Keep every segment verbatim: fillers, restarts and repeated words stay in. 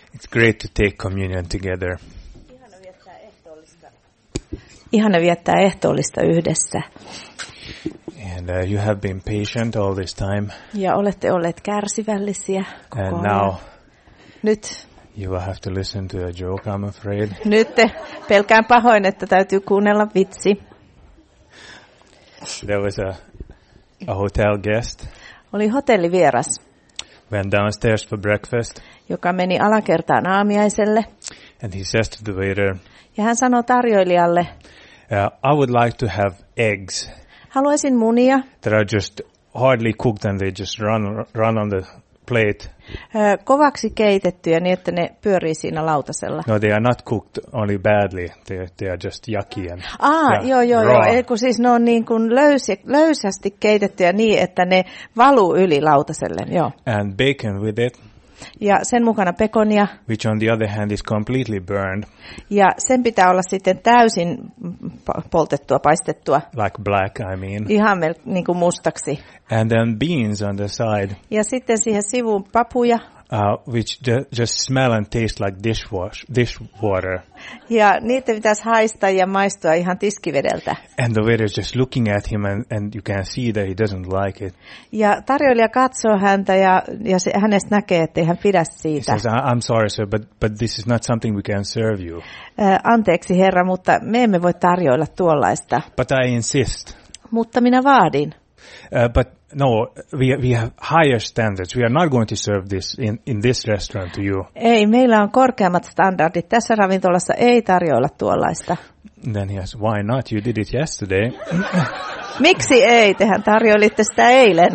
It's great to take communion together. Ihana viettää ehtoollista. Ihana viettää ehtoollista yhdessä. And uh, you have been patient all this time. Ja olette olleet kärsivällisiä koko And ajan. now Nyt, you will have to listen to a joke, I'm afraid. nyt te pelkään pahoin, että täytyy kuunnella vitsi. There was a, a hotel guest. Oli hotellivieras, Went downstairs for breakfast. joka meni alakertaan aamiaiselle. And he says to the waiter, Ja hän sanoi tarjoilijalle, uh, I would like to have eggs haluaisin munia, that are just hardly cooked and they just run run on the plate. ö, kovaksi keitettyjä niin, että ne pyörii siinä lautasella. No, they are not cooked only badly. They, they are just yucky and Aa, yeah, joo, joo, joo. raw. Eli kun siis ne on niin kuin löysi, löysästi keitettyjä niin, että ne valuu yli lautaselle, joo. And bacon with it, Ja sen mukana pekonia, which on the other hand is completely burned, ja sen pitää olla sitten täysin pa- poltettua, paistettua, like black, I mean. ihan mel- niin kuin mustaksi. And then beans on the side, Ja sitten siihen sivuun papuja, uh, which ju- just smell and taste like dishwash, dishwater. ja niitä pitäisi haistaa ja maistua ihan tiskivedeltä. And the waiter's just looking at him and, and you can see that he doesn't like it. Ja tarjoilija katsoo häntä, ja, ja se, hänestä näkee, ettei hän pidä He siitä. says, "I- I'm sorry, sir, but, but this is not something we can serve you. Ää, anteeksi herra, mutta me emme voi tarjoilla tuollaista. But I insist. Mutta minä vaadin. Uh, but no, we, we have higher standards. We are not going to serve this in, in this restaurant to you. Ei, meillä on korkeammat standardit. Tässä ravintolassa ei tarjoilla tuollaista. Then he says, why not? You did it yesterday. Miksi ei? Tehän tarjoilitte sitä eilen.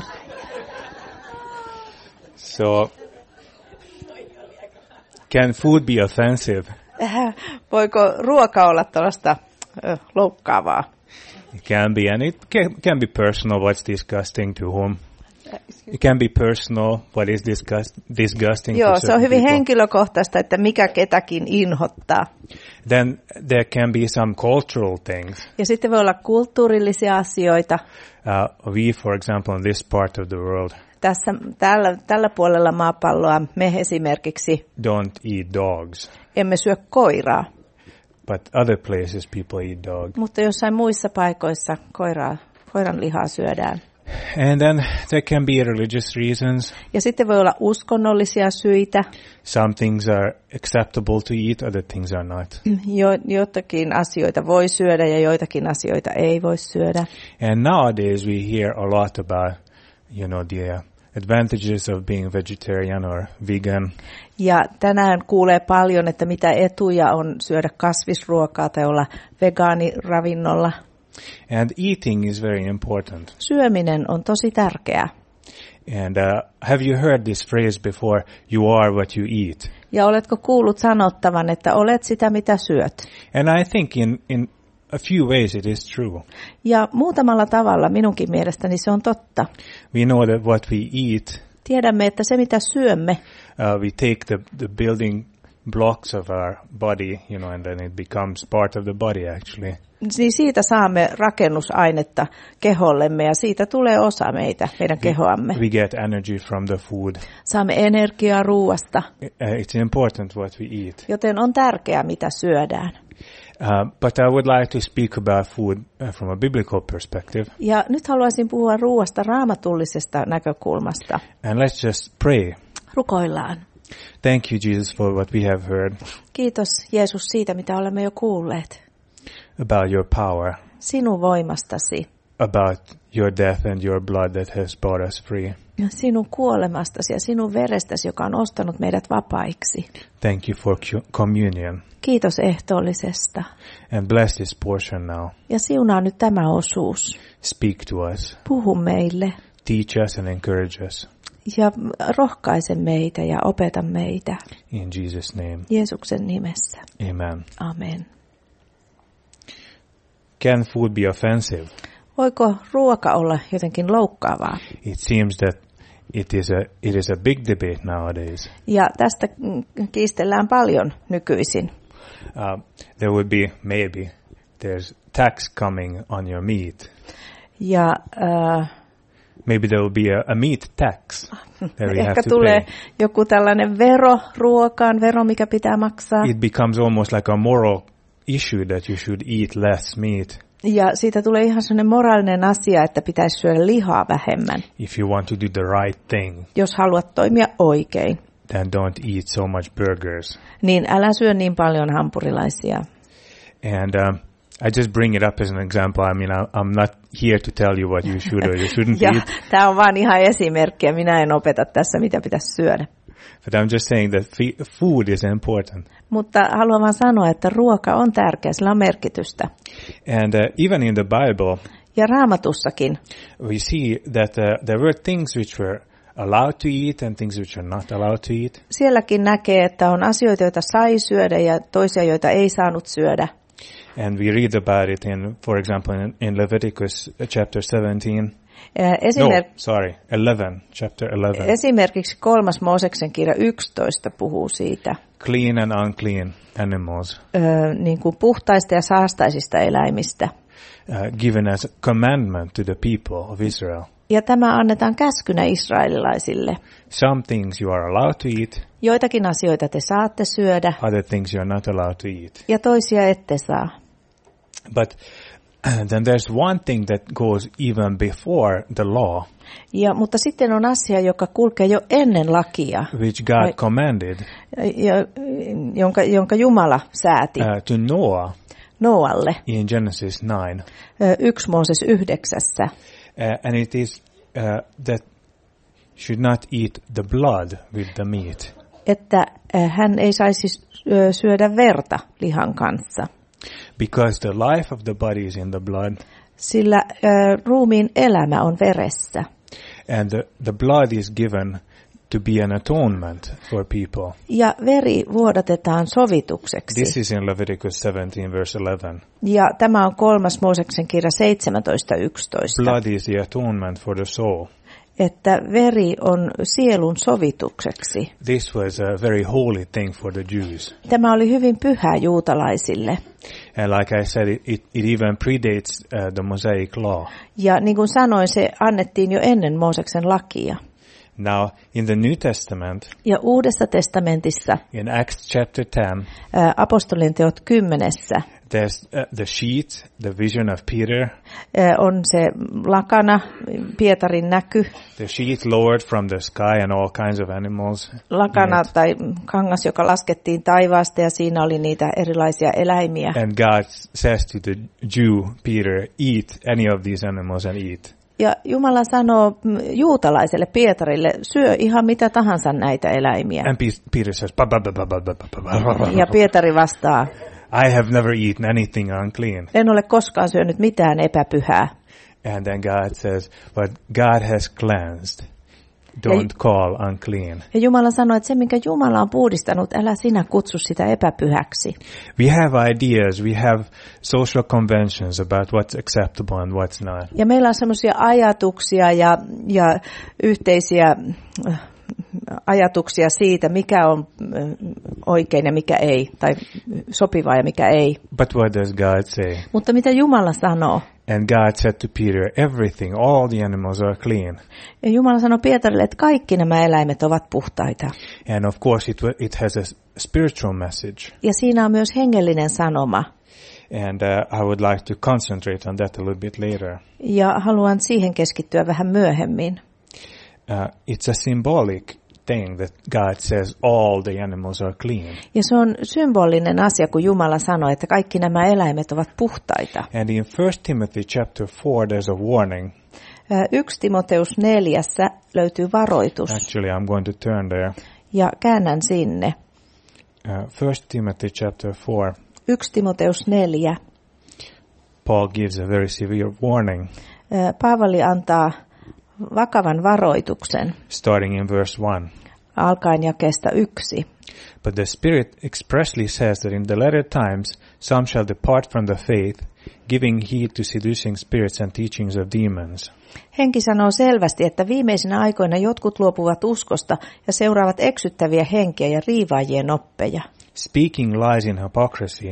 So, can food be offensive? Äh, voiko ruoka olla tuollaista äh, loukkaavaa? It can be, and it can, can be personal. What's disgusting to whom? It can be personal. What is disgust, disgusting Joo, to se on certain hyvin people. henkilökohtaista, että mikä ketäkin inhottaa. Then there can be some cultural things. Ja sitten voi olla kulttuurillisia asioita. Uh, we, for example, in this part of the world, Tässä, tällä, tällä puolella maapalloa me esimerkiksi don't eat dogs. emme syö koiraa, But other places people eat dog. mutta jossain muissa paikoissa koiraa, koiran lihaa syödään. And then there can be religious reasons. Ja sitten voi olla uskonnollisia syitä. Some things are acceptable to eat, other things are not. Jo, jotakin asioita voi syödä ja joitakin asioita ei voi syödä. And nowadays we hear a lot about, you know, the uh, advantages of being vegetarian or vegan. Ja tänään kuulee paljon, että mitä etuja on syödä kasvisruokaa tai olla vegaaniravinnolla. And eating is very important. Syöminen on tosi tärkeää. And uh, have you heard this phrase before? You are what you eat. Ja oletko kuullut sanottavan, että olet sitä mitä syöt? And I think in, in a few ways it is true. Ja muutamalla tavalla minunkin mielestäni se on totta. We know that what we eat, Tiedämme, että se mitä syömme, uh, we take the, the building blocks of our body, you know, and then it becomes part of the body actually. niin siitä saamme rakennusainetta kehollemme ja siitä tulee osa meitä, meidän kehoamme. We get energy from the food. Saamme energiaa ruuasta, Uh, it's important what we eat. joten on tärkeää mitä syödään. Uh, but I would like to speak about food uh, from a biblical perspective. Ja nyt haluaisin puhua ruuasta raamatullisesta näkökulmasta. And let's just pray. Rukoillaan. Thank you, Jesus, for what we have heard Kiitos Jeesus siitä, mitä olemme jo kuulleet. about your power, Sinun voimastasi about your death and your blood that has brought us free. ja sinun kuolemastasi ja sinun verestäsi, joka on ostanut meidät vapaiksi. Thank you for cu- communion. Kiitos ehtoollisesta. And bless this portion now. Ja siunaa nyt tämä osuus. Speak to us. Puhu meille Teach us and encourage us. ja rohkaise meitä ja opeta meitä. In Jesus' name. Jeesuksen nimessä. Amen. Amen. Can food be offensive? Voiko ruoka olla jotenkin loukkaavaa? It seems that it is a it is a big debate nowadays. Ja tästä kiistellään paljon nykyisin. Uh, there would be maybe there's tax coming on your meat. Ja äh, maybe there will be a, a meat tax that we have Ehkä to tulee pay. joku tällainen vero ruokaan, vero mikä pitää maksaa. It becomes almost like a moral issue that you should eat less meat. Ja siitä tulee ihan sellainen moraalinen asia, että pitäisi syödä lihaa vähemmän. If you want to do the right thing, Jos haluat toimia oikein, then don't eat so much burgers. niin älä syö niin paljon hampurilaisia. And um, I just bring it up as an example. I mean, I, I'm not here to tell you what you should or you shouldn't Ja eat. tämä on vaan ihan esimerkki, ja minä en opeta tässä, mitä pitäisi syödä. But I'm just saying that f- food is important. Mutta haluan vaan sanoa, että ruoka on tärkeä, sillä on merkitystä. And uh, even in the Bible, Ja Raamatussakin we see that uh, there were things which were allowed to eat and things which are not allowed to eat. sielläkin näkee, että on asioita, joita sai syödä ja toisia, joita ei saanut syödä. And we read about it in, for example, in, in Leviticus uh, chapter seventeen. Esimerk- no, sorry, eleven, chapter eleven. Esimerkiksi kolmas Mooseksen kirja yksitoista puhuu siitä, Clean and unclean animals, ö, niin kuin puhtaista ja saastaisista eläimistä. uh, given as a commandment to the people of Israel. Ja tämä annetaan käskynä israelilaisille. Some things you are allowed to eat, Joitakin asioita te saatte syödä other things you are not allowed to eat. ja toisia ette saa. But then there's one thing that goes even before the law, Ja, mutta sitten on asia, joka kulkee jo ennen lakia, which God Ai- commanded ja, jonka, jonka Jumala sääti uh, to Noah Noalle. in Genesis nine. Ö, Yksi Mooses yhdeksässä. Uh, and it is uh, that should not eat the blood with the meat. Että ö, hän ei saisi ö, syödä verta lihan kanssa. Because the life of the body is in the blood, Sillä ö, ruumiin elämä on veressä. and the, the blood is given to be an atonement for people. Ja veri vuodatetaan sovitukseksi. This is in Leviticus seventeen, verse eleven. Ja tämä on kolmas Mooseksen kirja seitsemäntoista yksitoista. Blood is the atonement for the soul. Että veri on sielun sovitukseksi. This was a very holy thing for the Jews. Tämä oli hyvin pyhä juutalaisille. And like I said, it, it, it even predates uh, the Mosaic law. Ja niin kuin sanoin, se annettiin jo ennen Mooseksen lakia. Now, in the New Testament, Ja Uudessa testamentissa, in Acts chapter ten, ää, apostolien teot kymmenessä, there's uh, the sheet, the vision of Peter, ää, on se lakana, Pietarin näky, the sheet lowered from the sky and all kinds of animals. lakana in it. tai kangas, joka laskettiin taivaasta ja siinä oli niitä erilaisia eläimiä. And God says to the Jew, Peter, eat any of these animals and eat. Ja Jumala sanoo mm, juutalaiselle Pietarille, syö ihan mitä tahansa näitä eläimiä. And Pe- Peter says, "Ba, ba, ba, ba, ba, ba, ba, ba, ba." Ja Pietari vastaa, I have never eaten anything unclean. en ole koskaan syönyt mitään epäpyhää. And then God says, what God has cleansed, don't call unclean. Ja Jumala sanoi, että se, minkä Jumala on puhdistanut, älä sinä kutsu sitä epäpyhäksi. We have ideas, we have social conventions about what's acceptable and what's not. Ja meillä on semmoisia ajatuksia ja, ja yhteisiä äh, ajatuksia siitä, mikä on äh, oikein ja mikä ei, tai sopivaa ja mikä ei. But what does God say? Mutta mitä Jumala sanoo? And God said to Peter, everything, all the animals are clean. Ja Jumala sanoi Pietarille, että kaikki nämä eläimet ovat puhtaita. And of course it, it has a spiritual message. Ja siinä on myös hengellinen sanoma. And uh, I would like to concentrate on that a little bit later. Ja haluan siihen keskittyä vähän myöhemmin. Uh, it's a symbolic thing that God says all the animals are clean. Ja se on symbolinen asia, kun Jumala sanoi, että kaikki nämä eläimet ovat puhtaita. And in First Timothy chapter four, there's a warning. Yksi Timoteus neljässä löytyy varoitus. Actually, I'm going to turn there. Ja käännän sinne. Uh, First Timothy chapter four. Yksi Timoteus neljä. Paul gives a very severe warning. Paavali antaa vakavan varoituksen. Starting in verse one. Alkaen jakeesta yksi. But the Spirit expressly says that in the latter times some shall depart from the faith, giving heed to seducing spirits and teachings of demons. Henki sanoo selvästi, että viimeisinä aikoina jotkut luopuvat uskosta ja seuraavat eksyttäviä henkiä ja riivaajien oppeja. Speaking lies in hypocrisy,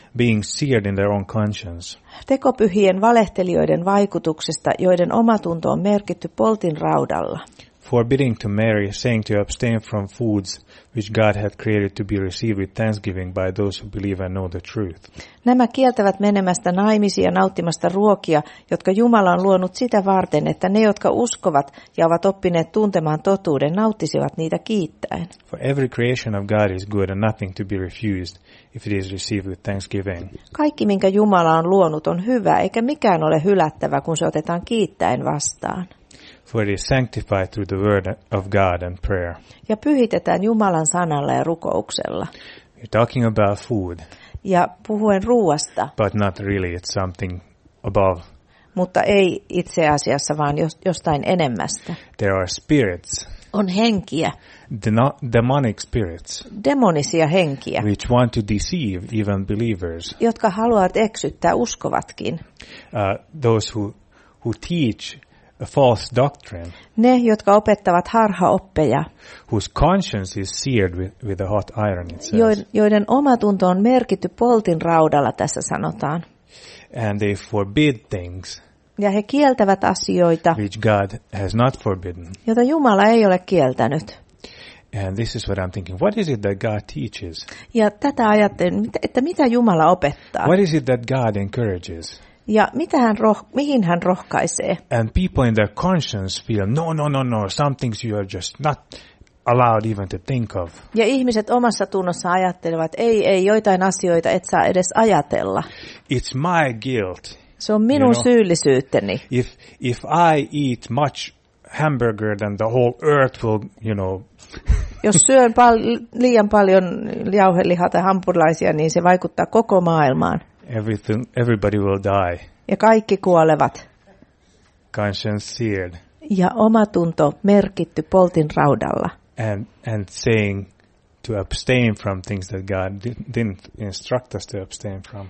being seared in their own conscience. Tekopyhien valehtelijoiden vaikutuksesta, joiden omatunto on merkitty poltin raudalla. Forbidding to marry, saying to abstain from foods which God hath created to be received with thanksgiving by those who believe and know the truth. Nämä kieltävät menemästä naimisiin ja nauttimasta ruokia, jotka Jumala on luonut sitä varten, että ne, jotka uskovat ja ovat oppineet tuntemaan totuuden, nauttisivat niitä kiittäen. For every creation of God is good and nothing to be refused if it is received with thanksgiving. Kaikki, minkä Jumala on luonut, on hyvä, eikä mikään ole hylättävä, kun se otetaan kiittäen vastaan. For it is sanctified through the word of God and prayer. Ja pyhitetään Jumalan sanalla ja rukouksella. You're talking about food. Ja puhuen ruuasta. But not really, it's something above. Mutta ei itse asiassa, vaan jostain enemmästä. There are spirits. On henkiä. Deno- demonic spirits. Demonisia henkiä. Which want to deceive even believers. Jotka haluavat eksyttää uskovatkin. Uh, those who, who teach a false doctrine. Ne, jotka opettavat harhaoppeja. Whose conscience is seared with, with a hot iron, it says. Joiden omatunto on merkitty poltin raudalla, tässä sanotaan. And they forbid things. Ja he kieltävät asioita, which God has not forbidden. Jota Jumala ei ole kieltänyt. And this is what I'm thinking. What is it that God teaches? Ja tätä ajattelen, että mitä Jumala opettaa. What is it that God encourages? Ja mitä hän roh- mihin hän rohkaisee. And people in their conscience feel, no, no, no, no, some things you are just not allowed even to think of. Ja ihmiset omassa tunnossa ajattelevat, ei, ei, joitain asioita et saa edes ajatella. It's my guilt. Se on minun you know, syyllisyyteni. If, if I eat much hamburger, then the whole earth will, you know. Jos syön pal- liian paljon jauhelihaa tai hampurilaisia, niin se vaikuttaa koko maailmaan. Everything, everybody will die. Ja kaikki kuolevat. Conscience seared. Ja omatunto merkitty poltin raudalla. And, and saying to abstain from things that God didn't instruct us to abstain from.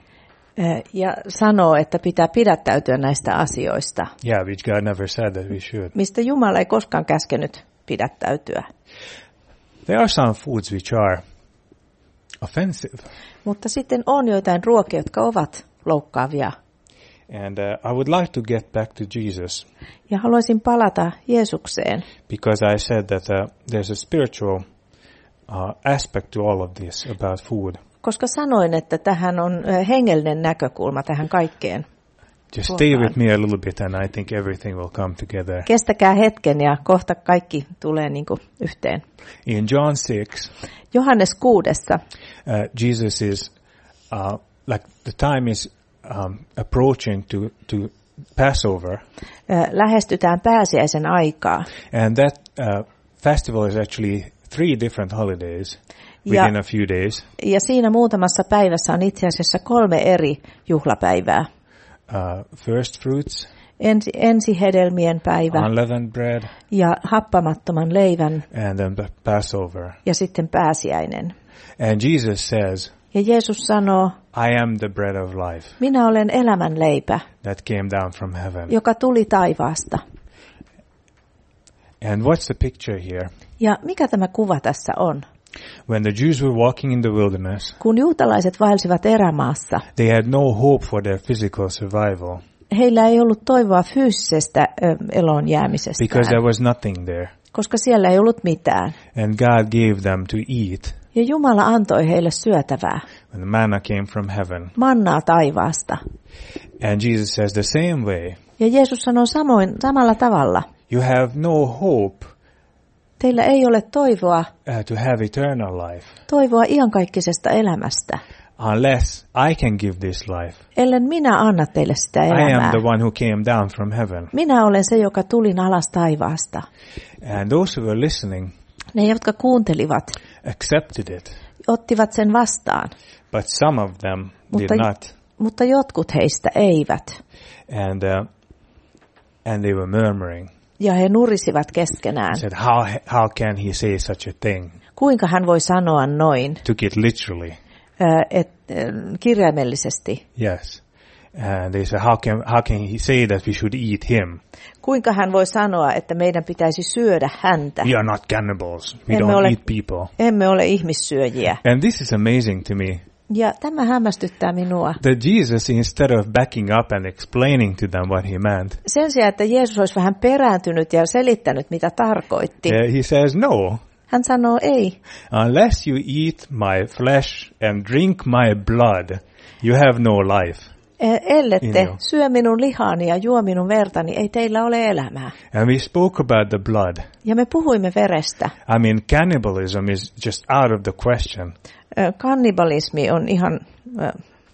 Ja sanoo, että pitää pidättäytyä näistä asioista. Yeah, which God never said that we should. Mistä Jumala ei koskaan käskenyt pidättäytyä. There are some foods which are offensive. Mutta sitten on joitain ruokia, jotka ovat loukkaavia. And uh, I would like to get back to Jesus. Ja haluaisin palata Jeesukseen. Because I said that uh, there's a spiritual uh, aspect to all of this about food. Koska sanoin, että tähän on hengellinen näkökulma tähän kaikkeen. Just stay with me a little bit and I think everything will come together. Kestäkää hetken ja kohta kaikki tulee niin kuin yhteen. In John six, Johannes kuudessa, uh, Jesus is, uh, like the time is um, approaching to, to Passover. Uh, lähestytään pääsiäisen aikaa. And that uh, festival is actually three different holidays. Within ja, a few days. Ja siinä muutamassa päivässä on itse asiassa kolme eri juhlapäivää. Uh, first fruits. Ensi, ensihedelmien päivä. Unleavened bread. Ja happamattoman leivän. And then Passover. Ja sitten pääsiäinen. And Jesus says. Ja Jeesus sanoo. I am the bread of life. Minä olen elämän leipä. That came down from heaven. Joka tuli taivaasta. And what's the picture here? Ja mikä tämä kuva tässä on? When the Jews were walking in the wilderness, kun juutalaiset vaelsivat erämaassa, they had no hope for their physical survival. Heillä ei ollut toivoa fyysisestä eloon jäämisestä. Because there was nothing there. Koska siellä ei ollut mitään. And God gave them to eat. Ja Jumala antoi heille syötävää. When the manna came from heaven. Mannaa taivaasta. And Jesus says the same way. Ja Jeesus sanoo samoin samalla tavalla. You have no hope. Teillä ei ole toivoa, uh, to have eternal life. Toivoa iankaikkisesta elämästä. Unless I can give this life. Ellen minä anna teille sitä elämää. I am the one who came down from heaven. Minä olen se, joka tulin alas taivaasta. And those who were listening, ne, jotka kuuntelivat, accepted it. Ottivat sen vastaan. But some of them mutta, did not. Mutta jotkut heistä eivät. And, uh, and they were murmuring. Ja he nurisivat keskenään. Said, how, how can he say such a thing? Kuinka hän voi sanoa noin? Took it literally. Uh, et, uh, kirjaimellisesti. Yes. And they said, how can, how can he say that we should eat him? Kuinka hän voi sanoa, että meidän pitäisi syödä häntä? We are not cannibals. We emme don't ole, eat people. Emme ole ihmissyöjiä. And this is amazing to me. Ja tämä hämmästyttää minua. That Jesus, instead of backing up and explaining to them what he meant, Sen sijaan, että Jeesus olisi vähän perääntynyt ja selittänyt, mitä tarkoitti. uh, he says, no, Hän sanoo ei. unless you eat my flesh and drink my blood, you have no life. Ellette Injo. syö minun lihaani ja juo minun vertani, ei teillä ole elämää. And we spoke about the blood. Ja me puhuimme verestä. I mean, cannibalism is just out of the question. Ö, Kannibalismi on ihan ö,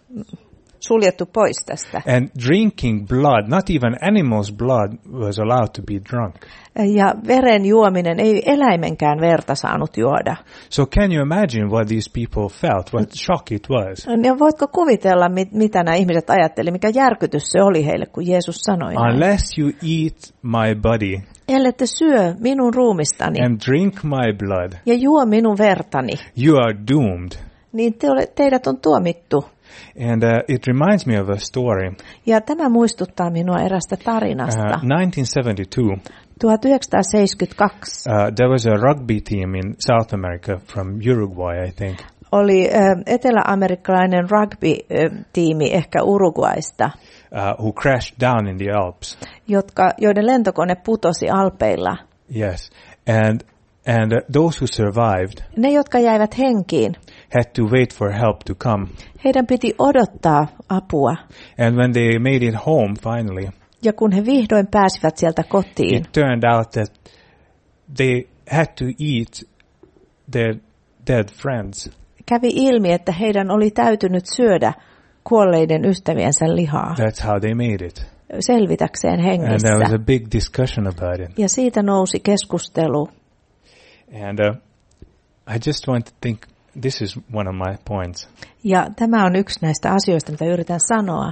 suljettu pois tästä. And drinking blood, not even animals' blood, was allowed to be drunk. Ja veren juominen ei eläimenkään verta saanut juoda. So can you imagine what these people felt, what shock it was? Ja voitko kuvitella, mit, mitä nämä ihmiset ajatteli, mikä järkytys se oli heille, kun Jeesus sanoi näin. Unless you eat my body Ellette syö minun ruumistani and drink my blood, ja juo minun vertani, you are doomed. niin te ole, teidät on tuomittu. And uh, it reminds me of a story. Ja tämä muistuttaa minua erästä Uh, tarinasta. nineteen seventy-two, tuhatyhdeksänsataaseitsemänkymmentäkaksi uh, there was a rugby team in South America from Uruguay, I think. oli ö, eteläamerikkalainen rugby-tiimi ehkä Uruguaista, Uh, who crashed down in the Alps. jotka, joiden lentokone putosi Alpeilla. Yes. And and uh, those who survived Ne, jotka jäivät henkiin, had to wait for help to come. heidän piti odottaa apua. And when they made it home finally, Ja kun he vihdoin pääsivät sieltä kotiin, it turned out that they had to eat their dead friends. kävi ilmi, että heidän oli täytynyt syödä kuolleiden ystäviensä lihaa That's how they made it. selvitäkseen And hengissä. there was a big discussion about it. Ja siitä nousi keskustelu. And uh, I just want to think, this is one of my points. Ja tämä on yksi näistä asioista, mitä yritän sanoa.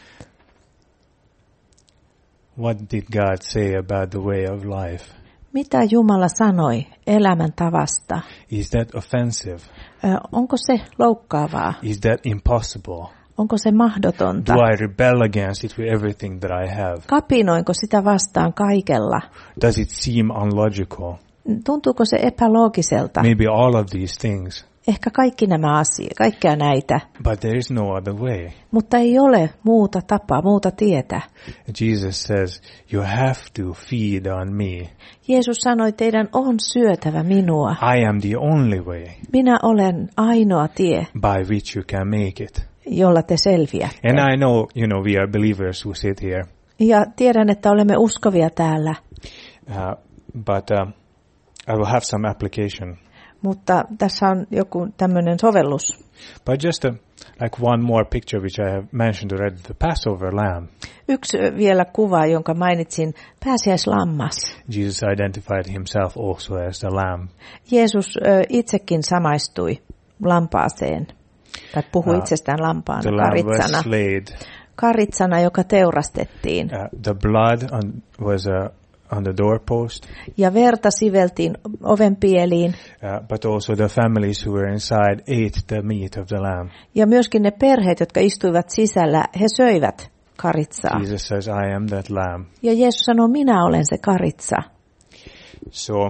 What did God say about the way of life? Mitä Jumala sanoi elämäntavasta? Is that offensive? Ö, onko se loukkaavaa? Is that impossible? Onko se mahdotonta? Do I rebel against it with everything that I have? Kapinoinko sitä vastaan kaikella? Does it seem unlogical? Tuntuuko se epäloogiselta? Maybe all of these things. Ehkä kaikki nämä asiat, kaikkea näitä. But there is no other way. Mutta ei ole muuta tapaa, muuta tietä. Jesus says, you have to feed on me. Jeesus sanoi, teidän on syötävä minua. I am the only way Minä olen ainoa tie, by which you can make it. jolla te selviätte. And I know, you know, we are believers who sit here. Ja tiedän, että olemme uskovia täällä, Uh, but uh, I will have some application. mutta tässä on joku tämmöinen sovellus. But just a, like one more picture which I have mentioned already, the Passover lamb. Yksi vielä kuva, jonka mainitsin, pääsiäislammas. Jesus identified himself also as the lamb. Jeesus ö, itsekin samaistui lampaaseen, tai puhui Uh, itsestään lampaana, The lamb was karitsana. slayed. Karitsana, joka teurastettiin. Uh, the blood on, was uh, on the doorpost, Ja verta siveltiin ovenpieliin. uh, but also the families who were inside ate the meat of the lamb. Ja myöskin ne perheet, jotka istuivat sisällä, he söivät karitsaa. Jesus says, I am that lamb. Ja Jeesus sanoo, minä olen se karitsa. So,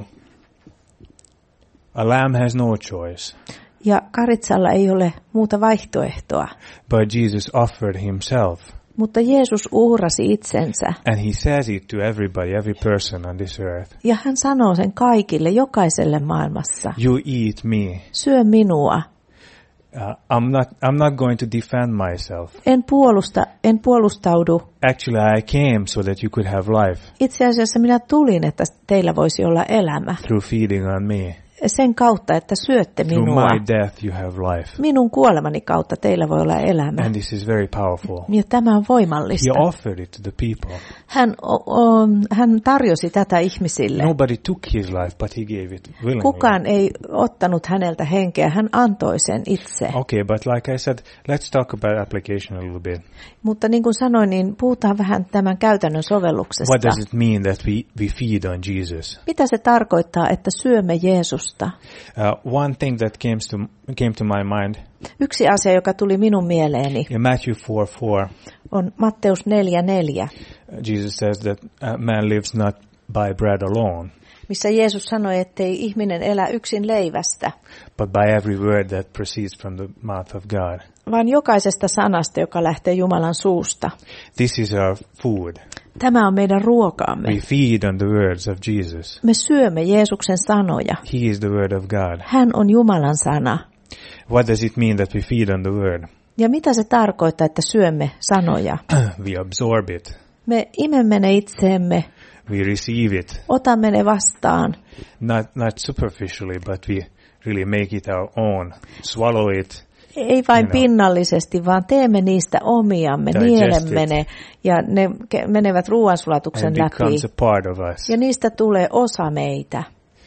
a lamb has no choice, Ja karitsalla ei ole muuta vaihtoehtoa. but Jesus offered himself. Mutta Jeesus uhrasi itsensä. And he says it to everybody, every person on this earth. Ja hän sanoo sen kaikille, jokaiselle maailmassa. You eat me. Syö minua. Uh, I'm not, I'm not going to defend myself. En puolusta, en puolustaudu. Actually, I came so that you could have life Itse asiassa minä tulin, että teillä voisi olla elämä. through feeding on me. Sen kautta, että syötte Through minua. my death, you have life. Minun kuolemani kautta teillä voi olla elämä. And this is very powerful. Ja tämä on He voimallista. offered it to the people. Hän, o, o, hän tarjosi tätä ihmisille. Nobody took his life, but he gave it willingly. Kukaan ei ottanut häneltä henkeä, hän antoi sen itse. Okay, but like I said, let's talk about application a little bit. Mutta niin kuin sanoin, niin puhutaan vähän tämän käytännön sovelluksesta. What does it mean that we, we feed on Jesus? Mitä se tarkoittaa, että syömme Jeesusta? Uh, one thing that came to, came to my mind Yksi asia, joka tuli minun mieleeni, in Matthew four four, on Matteus neljä neljä. Jesus says that uh, man lives not by bread alone. missä Jeesus sanoi, ettei ihminen elä yksin leivästä, but by every word that proceeds from the mouth of God. vaan jokaisesta sanasta, joka lähtee Jumalan suusta. This is our food. Tämä on meidän ruokaamme. We feed on the words of Jesus. Me syömme Jeesuksen sanoja. He is the word of God. Hän on Jumalan sana. What does it mean that we feed on the word? Ja mitä se tarkoittaa, että syömme sanoja? We absorb it. Me imemme ne itseemme, We receive it. otamme ne vastaan. Not not superficially, but we really make it our own. Swallow it. Ei vain You know. pinnallisesti, vaan teemme niistä omiamme, Digest nielemme it. ne ja ne ke- menevät ruoansulatuksen And läpi. becomes a part of us. Ja niistä tulee osa meitä.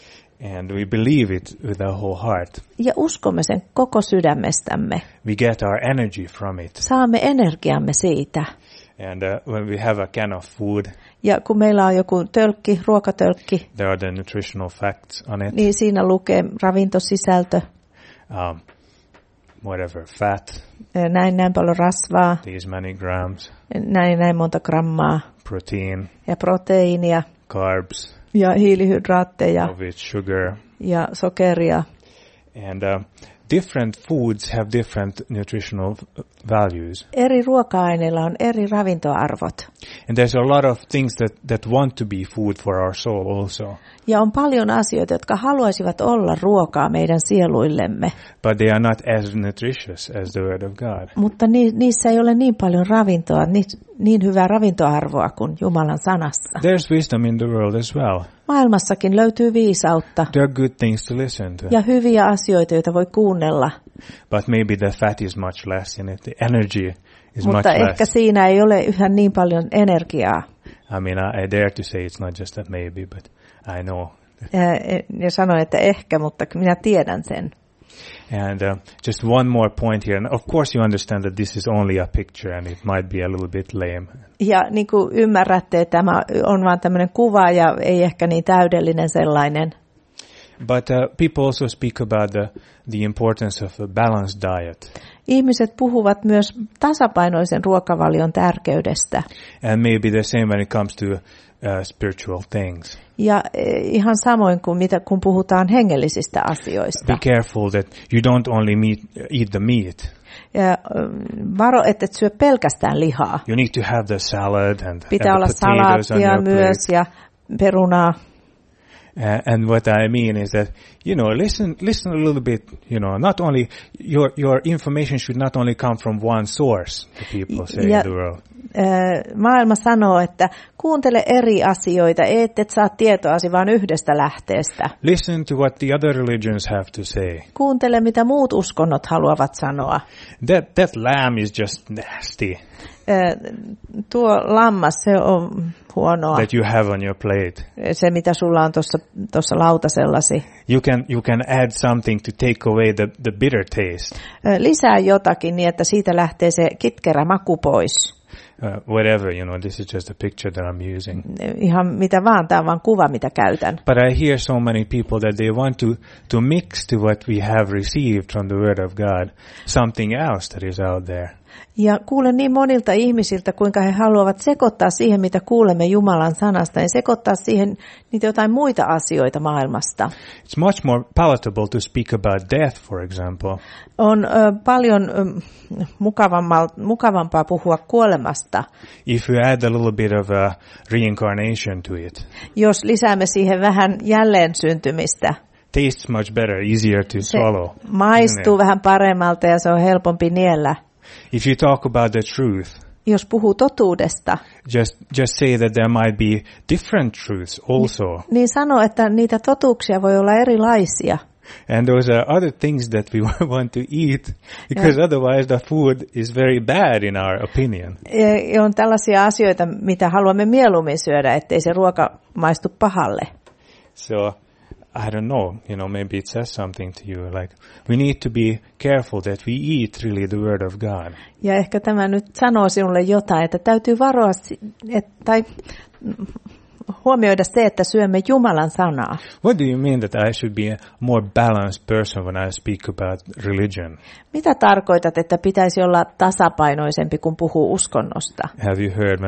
And we believe it with our whole heart. Ja uskomme sen koko sydämestämme. We get our energy from it. Saamme energiamme siitä. And uh, when we have a can of food, Ja kun meillä on joku tölkki, ruokatölkki, there are the nutritional facts on it. niin siinä lukee ravintosisältö, Um, whatever, fat, näin näin paljon rasvaa, these many grams, näin näin monta grammaa protein, ja proteiinia carbs, ja hiilihydraatteja of it, sugar. ja sokeria. And uh, different foods have different nutritional v- values. Eri ruoka-aineilla on eri ravintoarvot. And there's a lot of things that, that want to be food for our soul also. Ja on paljon asioita, jotka haluaisivat olla ruokaa meidän sieluillemme, But they are not as nutritious as the Word of God. mutta ni, niissä ei ole niin paljon ravintoa, niin, niin hyvää ravintoarvoa kuin Jumalan sanassa. There's wisdom in the world as well. Maailmassakin löytyy viisautta There are good things to listen to. ja hyviä asioita, joita voi kuunnella, But maybe the fat is much less in it. The energy is mutta much ehkä less. siinä ei ole yhä niin paljon energiaa. I mean, I, I dare to say it's not just that maybe, but I know. Ja, ja sanoin, että ehkä, mutta minä tiedän sen. And uh, just one more point here. And of course you understand that this is only a picture and it might be a little bit lame. Ja niin kuin ymmärrätte, että tämä on vain tämmöinen kuva ja ei ehkä niin täydellinen sellainen. But uh, people also speak about the, the importance of a balanced diet. Ihmiset puhuvat myös tasapainoisen ruokavalion tärkeydestä. And maybe the same when it comes to uh, spiritual things. Ja ihan samoin kuin mitä, kun puhutaan hengellisistä asioista. Be careful that you don't only meat, eat the meat. Ja varo, että et syö pelkästään lihaa. You need to have the salad and, Pitää and olla the potatoes on salaattia your myös plate. ja perunaa. Uh, and what I mean is that, you know, listen, listen a little bit, you know, not only, your, your information should not only come from one source, the people say Ja, in the world. äh, maailma sanoo, että kuuntele eri asioita, et, et saa tietoasi vain yhdestä lähteestä. Listen to what the other religions have to say. Kuuntele, mitä muut uskonnot haluavat sanoa. That, that lamb is just nasty Äh, tuo lammas, se on huonoa. that you have on your plate. Se, mitä sulla on tuossa lautasellasi. You can, you can add something to take away the, the bitter taste. Äh, lisää jotakin niin, että siitä lähtee se kitkerä maku pois. Uh, whatever, you know, this is just a picture that I'm using. Ihan mitä vaan, tämä on vaan kuva, mitä käytän. But I hear so many people that they want to, to mix to what we have received from the Word of God, something else that is out there. Ja kuulen niin monilta ihmisiltä, kuinka he haluavat sekoittaa siihen, mitä kuulemme Jumalan sanasta, ja sekoittaa siihen niitä jotain muita asioita maailmasta. It's much more palatable to speak about death, for example. On ö, paljon ö, mukavampaa puhua kuolemasta, If you add a little bit of a reincarnation to it. jos lisäämme siihen vähän jälleen syntymistä. Tastes much better, easier to Se swallow. maistuu vähän paremmalta ja se on helpompi niellä. If you talk about the truth, Jos puhuu totuudesta, just just say that there might be different truths also. niin sano, että niitä totuuksia voi olla erilaisia. And those are other things that we want to eat, because otherwise the food is very bad in our opinion. Ja on tällaisia asioita, mitä haluamme mieluummin syödä, ettei se ruoka maistu pahalle. So, I don't know, you know, maybe it says something to you, like, we need to be careful that we eat really the Word of God. Ja ehkä tämä nyt sanoo sinulle jotain, että täytyy varoa, et, tai huomioida se, että syömme Jumalan sanaa. What do you mean that I should be a more balanced person when I speak about religion? Mitä tarkoitat, että pitäisi olla tasapainoisempi, kun puhuu uskonnosta? Have you heard when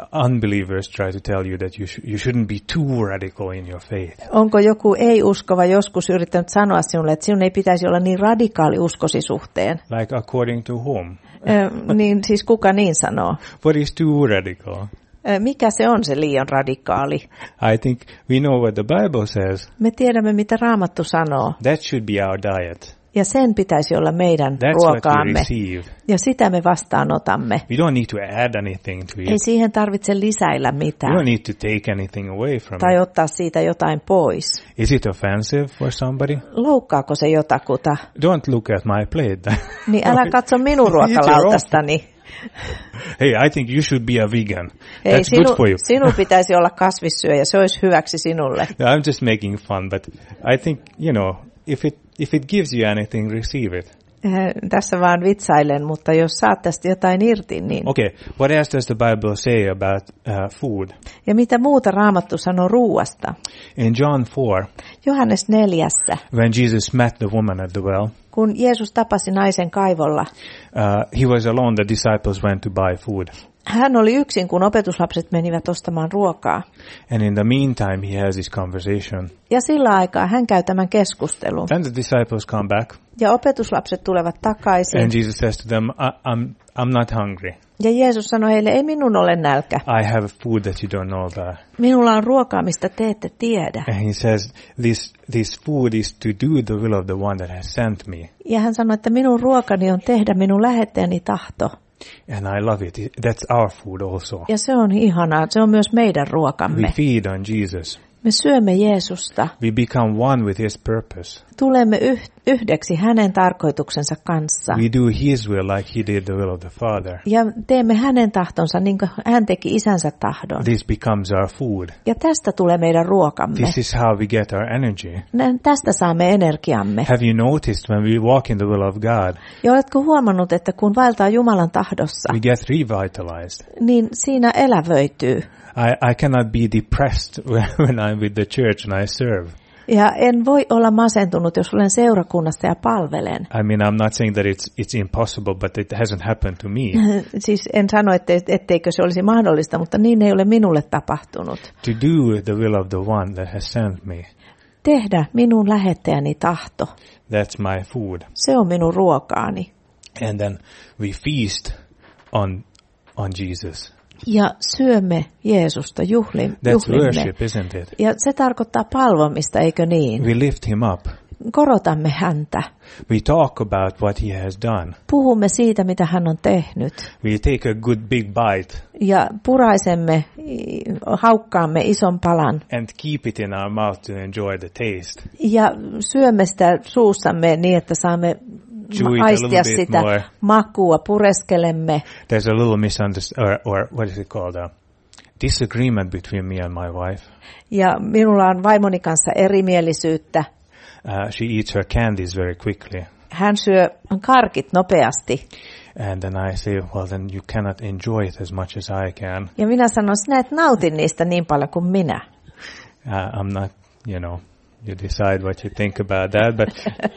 unbelievers try to tell you that you, sh- you shouldn't be too radical in your faith? Onko joku ei-uskova joskus yrittänyt sanoa sinulle, että sinun ei pitäisi olla niin radikaali uskosi suhteen? Like according to whom? Ö, niin siis kuka niin sanoo? What is too radical? Ö, mikä se on se liian radikaali? I think we know what the Bible says. Me tiedämme, mitä Raamattu sanoo. That should be our diet. Ja sen pitäisi olla meidän That's what we ruokaamme. receive. Ja sitä me vastaanotamme. We don't need to add anything to Ei it. siihen tarvitse lisäillä We don't mitään. need to take anything away from Tai it. ottaa siitä jotain pois. Is it offensive for somebody? Loukkaako se jotakuta? Don't look at my plate. Niin älä katso minun Eat your own. ruokalautastani. Hey, I think you should be a vegan. Ei, That's sinu, good for you. sinun pitäisi olla kasvissyöjä, se olisi hyväksi sinulle. No, I'm just making fun, but I think, you know, if it if it gives you anything, receive it. Eh, Tässä vaan vitsailen, mutta jos saat tästä jotain irti, niin... Okay, what else does the Bible say about uh, food? Ja mitä muuta Raamattu sanoo ruuasta? In John four, Johannes neljässä, when Jesus met the woman at the well, kun Jeesus tapasi naisen kaivolla, uh, he was alone. The disciples went to buy food. hän oli yksin, kun opetuslapset menivät ostamaan ruokaa. And in the meantime, he has this conversation. Ja sillä aikaa hän käy tämän keskustelun. Then the disciples come back, Ja opetuslapset tulevat takaisin. and Jesus says to them, I, I'm, I'm not hungry. Ja Jeesus sanoi heille, ei minun ole nälkä. I have food that you don't know about. Minulla on ruokaa, mistä te ette tiedä. And he says, this, this food is to do the will of the one that has sent me. Ja hän sanoi, että minun ruokani on tehdä minun lähettäjäni tahto. And I love it. That's our food also. Ja se on ihanaa. Se on myös meidän We ruokamme. feed on Jesus. Me syömme Jeesusta. We become one with his purpose. Tulemme yh- yhdeksi hänen tarkoituksensa kanssa. We do his will like he did the will of the Father. Ja teemme hänen tahtonsa niin kuin hän teki isänsä tahdon. This becomes our food. Ja tästä tulee meidän ruokamme. This is how we get our energy. Nä- Tästä saamme energiamme. Have you noticed when we walk in the will of God, Ja oletko huomannut, että kun vaeltaa Jumalan tahdossa, we get revitalized? niin siinä elävöityy. I, I cannot be depressed when I'm with the church and I serve. Ja en voi olla masentunut, jos olen seurakunnassa ja palvelen. I mean, I'm not saying that it's it's impossible, but it hasn't happened to me. Siis en sano, ette, etteikö se olisi mahdollista, mutta niin ei ole minulle tapahtunut. To do the will of the one that has sent me. Tehdä minun lähettäjäni tahto. That's my food. Se on minun ruokaani. And then we feast on on Jesus. Ja syömme Jeesusta, juhlim, That's juhlimme. worship, isn't it? Ja se tarkoittaa palvomista, eikö niin? We lift him up. Korotamme häntä. We talk about what he has done. Puhumme siitä, mitä hän on tehnyt. We take a good big bite Ja puraisemme, haukkaamme ison palan. and keep it in our mouth to enjoy the taste. Ja syömme sitä suussamme niin, että saamme Chew it a aistia little bit sitä more. makua, pureskelemme. There's a little misunderstanding, or, or what is it called? A disagreement between me and my wife. Ja minulla on vaimoni kanssa erimielisyyttä. Uh, she eats her candies very quickly. Hän syö karkit nopeasti. And then I say, well, then you cannot enjoy it as much as I can. Ja minä sanon, sinä et nauti niistä niin paljon kuin minä. Uh, I'm not, you know, you decide what you think about that, but...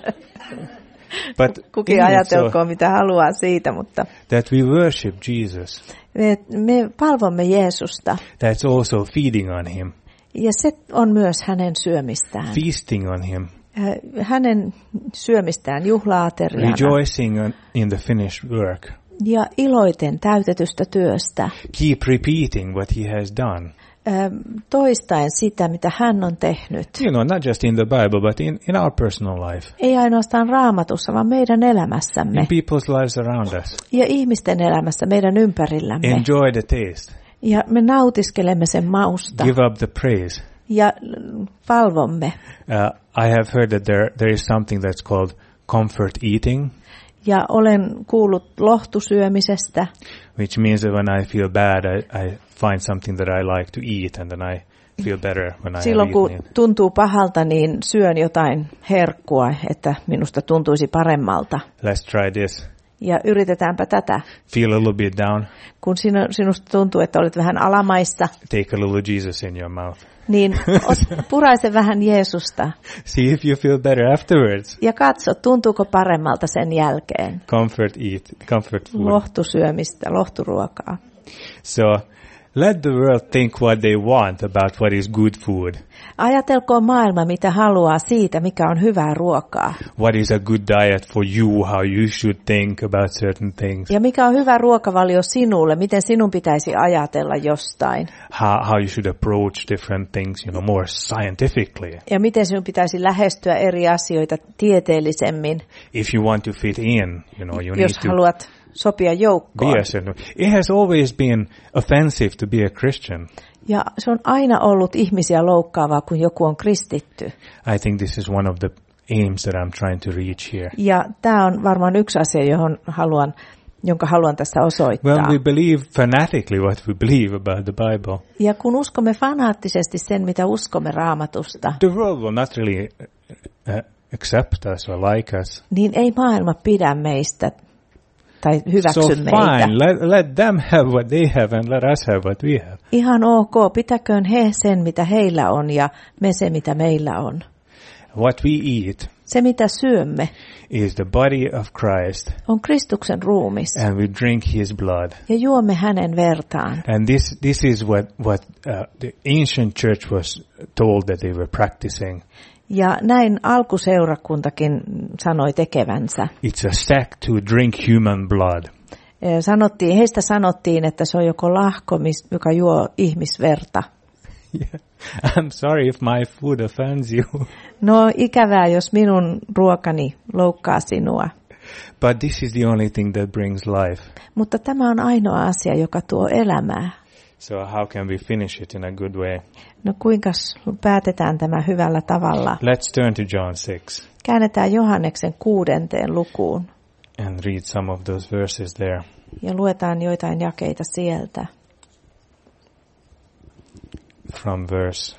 but Kukin in it, ajatelkoon mitä haluaa siitä, mutta that we worship Jesus, me, me palvomme Jeesusta. that's also feeding on him, Ja se on myös hänen syömistään. feasting on him, Hänen syömistään juhlaateriana. rejoicing on, in the finished work. Ja iloiten täytetystä työstä. Keep repeating what he has done. Toistaen sitä, mitä hän on tehnyt. You know, not just in the Bible, but in, in our personal life. Ei ainoastaan Raamatussa, vaan meidän elämässämme. In people's lives around us. Ja ihmisten elämässä meidän ympärillämme. Enjoy the taste. Ja me nautiskelemme sen mausta. Give up the praise. Ja valvomme. Uh, I have heard that there there is something that's called comfort eating, Ja olen kuullut lohtusyömisestä, which means that when I feel bad, I, I find something that I like to eat, and then I feel better when I silloin have kun eaten it. tuntuu pahalta, niin syön jotain herkkua, että minusta tuntuisi paremmalta. Let's try this. Ja yritetäänpä tätä. Feel a little bit down. Kun sinu, sinusta tuntuu, että olet vähän alamaissa, Take a little Jesus in your mouth. niin ot, puraise vähän Jeesusta. See if you feel better afterwards. Ja katso, tuntuuko paremmalta sen jälkeen. Comfort eat, comfort food. Lohtusyömistä, lohturuokaa. So Let the world think what they want about what is good food. Ajatelkoon maailma, mitä haluaa siitä, mikä on hyvää ruokaa. What is a good diet for you, how you should think about certain things. Ja mikä on hyvä ruokavalio sinulle, miten sinun pitäisi ajatella jostain. How, how you should approach different things, you know, more scientifically. Ja miten sinun pitäisi lähestyä eri asioita tieteellisemmin. If you want to fit in, you know, you Jos need to haluat sopia joukkoon. be a certain. It has always been offensive to be a Christian. Ja se on aina ollut ihmisiä loukkaavaa, kun joku on kristitty. I think this is one of the aims that I'm trying to reach here. Ja tämä on varmaan yksi asia, johon haluan, jonka haluan tässä osoittaa. When we believe fanatically what we believe about the Bible, Ja kun uskomme fanaattisesti sen, mitä uskomme Raamatusta, the world will not really uh, accept us or like us. niin ei maailma pidä meistä tai hyväksy So meitä. fine, let, let them have what they have and let us have what we have. Ihan ok, pitäköön he sen, mitä heillä on ja me se, mitä meillä on. What we eat Se, mitä syömme, is the body of Christ, on Kristuksen ruumis and we drink his blood. ja juomme hänen vertaan. And this this is what what uh, the ancient church was told that they were practicing. Ja näin alkuseurakuntakin sanoi tekevänsä. It's a sect to drink human blood. Sanottiin, heistä sanottiin, että se on joko lahko, joka juo ihmisverta. Yeah. I'm sorry if my food offends you. No ikävää, jos minun ruokani loukkaa sinua. But this is the only thing that brings life. Mutta tämä on ainoa asia, joka tuo elämää. So how can we finish it in a good way? No kuinka päätetään tämä hyvällä tavalla? Let's turn to John six Käännetään Johanneksen kuudenteen lukuun and read some of those verses there. ja luetaan joitain jakeita sieltä. From verse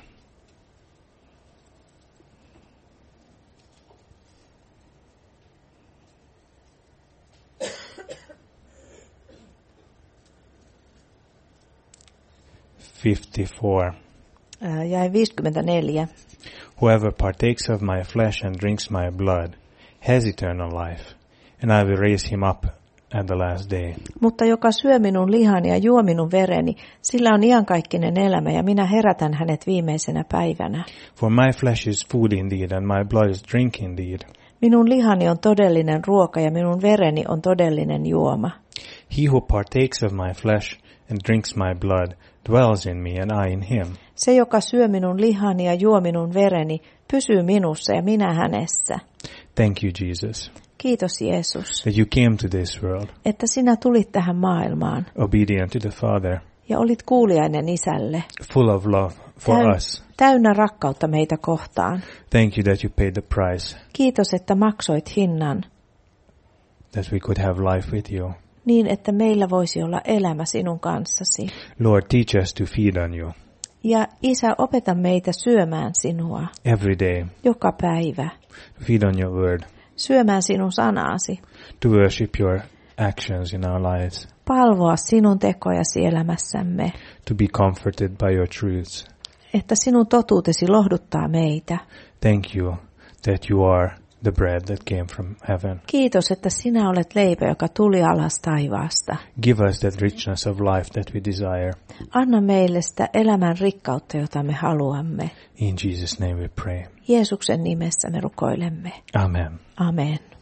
fifty-four. Ää, Jäi viisikymmentäneljä. Whoever partakes of my flesh and drinks my blood has eternal life, and I will raise him up at the last day. Mutta joka syö minun lihani ja juo minun vereni, sillä on iankaikkinen elämä ja minä herätän hänet viimeisenä päivänä. For my flesh is food indeed, and my blood is drink indeed. Minun lihani on todellinen ruoka ja minun vereni on todellinen juoma. He who partakes of my flesh and drinks my blood dwells in me, and I in him. Se, joka syö minun lihani ja juo minun vereni, pysyy minussa ja minä hänessä. Thank you, Jesus, Kiitos Jeesus, that you came to this world, että sinä tulit tähän maailmaan obedient to the Father, ja olit kuuliainen Isälle, full of love for Täyn- us. täynnä rakkautta meitä kohtaan. Thank you that you paid the price, Kiitos, että maksoit hinnan that we could have life with you. niin, että meillä voisi olla elämä sinun kanssasi. Lord, teach us to feed on you Ja Isä, opeta meitä syömään sinua every day, joka päivä, to feed on your word, syömään sinun sanaasi, to worship your actions in our lives, palvoa sinun tekojasi elämässämme, to be comforted by your truths. että sinun totuutesi lohduttaa meitä. Thank you that you are the bread that came from heaven. Kiitos, että sinä olet leipä, joka tuli alas taivaasta. Give us that richness of life that we desire. Anna meille sitä elämän rikkautta, jota me haluamme. In Jesus' name we pray. Jeesuksen nimessä me rukoilemme. Amen. Amen.